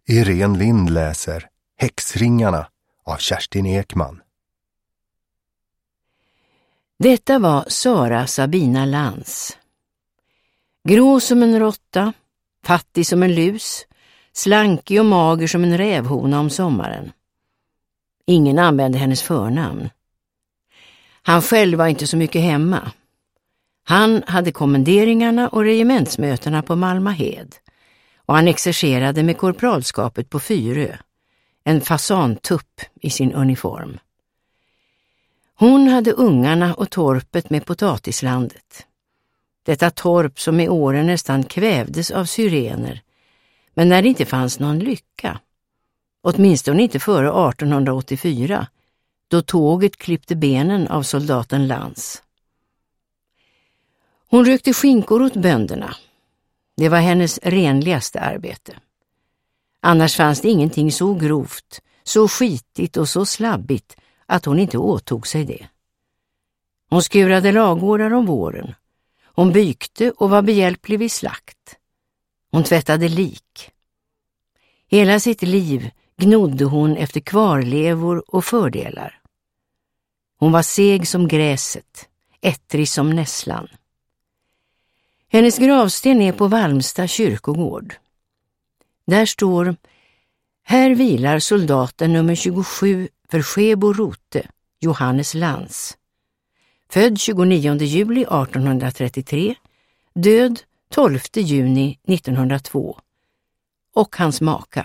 Irene Lind läser Häxringarna av Kerstin Ekman. Detta var Sara Sabina Lantz. Grå som en råtta, fattig som en lus, slankig och mager som en rävhona om sommaren. Ingen använde hennes förnamn. Han själv var inte så mycket hemma. Han hade kommenderingarna och regementsmötena på Malmahed, och han exercerade med korpralskapet på Fyrö, en fasantupp i sin uniform. Hon hade ungarna och torpet med potatislandet. Detta torp som i åren nästan kvävdes av syrener, men när det inte fanns någon lycka. Åtminstone inte före 1884, då tåget klippte benen av soldaten Lantz. Hon rökte skinkor åt bönderna. Det var hennes renligaste arbete. Annars fanns det ingenting så grovt, så skitigt och så slabbigt att hon inte åtog sig det. Hon skurade lagårdar om våren. Hon bykte och var behjälplig vid slakt. Hon tvättade lik. Hela sitt liv gnodde hon efter kvarlevor och fördelar. Hon var seg som gräset, ettrig som nässlan. Hennes gravsten är på Valmsta kyrkogård. Där står: här vilar soldaten nummer 27 för Skebo Rote, Johannes Lantz. Född 29 juli 1833, död 12 juni 1902. Och hans maka.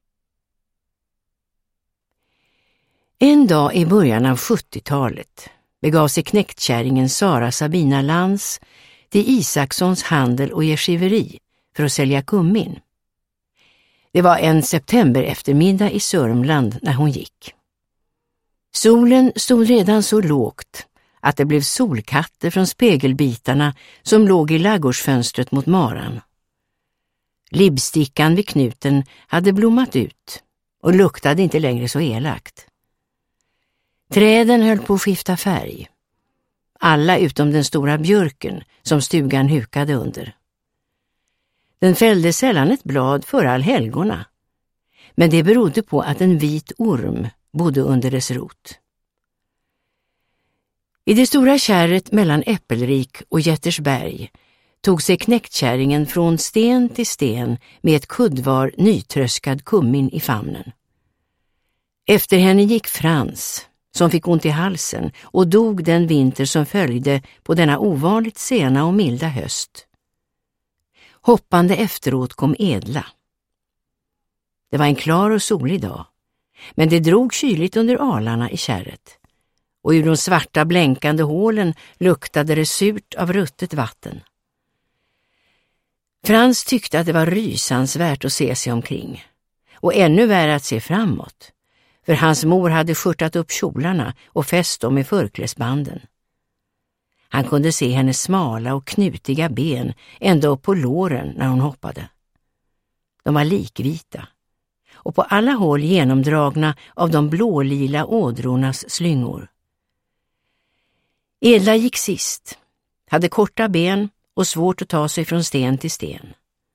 En dag i början av 70-talet begav sig knäktkärringen Sara Sabina Lantz till Isakssons handel och geskiveri för att sälja kummin. Det var en september eftermiddag i Sörmland när hon gick. Solen stod redan så lågt att det blev solkatter från spegelbitarna som låg i laggårdsfönstret mot maran. Libbstickan vid knuten hade blommat ut och luktade inte längre så elakt. Träden höll på att skifta färg. Alla utom den stora björken som stugan hukade under. Den fällde sällan ett blad för allhelgona, men det berodde på att en vit orm bodde under dess rot. I det stora kärret mellan Äppelrik och Jättersberg tog sig knäktkärringen från sten till sten med ett kuddvar nytröskad kummin i famnen. Efter henne gick Frans, som fick ont i halsen och dog den vinter som följde på denna ovanligt sena och milda höst. Hoppande efteråt kom Edla. Det var en klar och solig dag, men det drog kyligt under alarna i kärret, och ur de svarta blänkande hålen luktade det surt av ruttet vatten. Frans tyckte att det var rysansvärt att se sig omkring, och ännu värre att se framåt, för hans mor hade skjortat upp kjolarna och fäst dem i förkläsbanden. Han kunde se hennes smala och knutiga ben ända upp på låren när hon hoppade. De var likvita, och på alla håll genomdragna av de blålila ådrornas slyngor. Edla gick sist, hade korta ben och svårt att ta sig från sten till sten.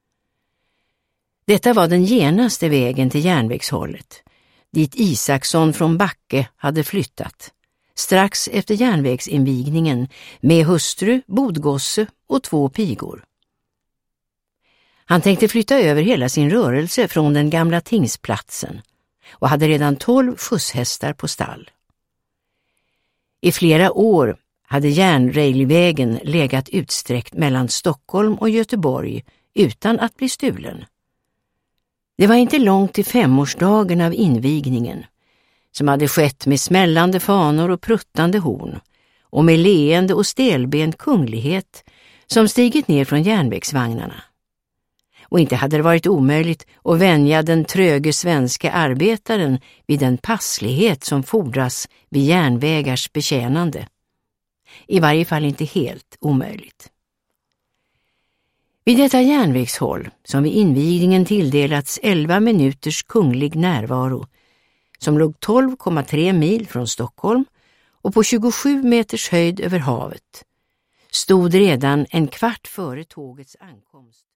Detta var den genaste vägen till järnvägshållet, dit Isaksson från Backe hade flyttat, strax efter järnvägsinvigningen med hustru, bodgosse och 2 pigor. Han tänkte flytta över hela sin rörelse från den gamla tingsplatsen och hade redan 12 skjutshästar på stall. I flera år hade järnrailvägen legat utsträckt mellan Stockholm och Göteborg utan att bli stulen. Det var inte långt till 5-årsdagen av invigningen, som hade skett med smällande fanor och pruttande horn och med leende och stelbent kunglighet som stigit ner från järnvägsvagnarna. Och inte hade det varit omöjligt att vänja den tröge svenska arbetaren vid den passlighet som fordras vid järnvägars betjänande. I varje fall inte helt omöjligt. Vid detta järnvägshåll, som vid invigningen tilldelats 11 minuters kunglig närvaro, som låg 12,3 mil från Stockholm och på 27 meters höjd över havet, stod redan en kvart före tågets ankomst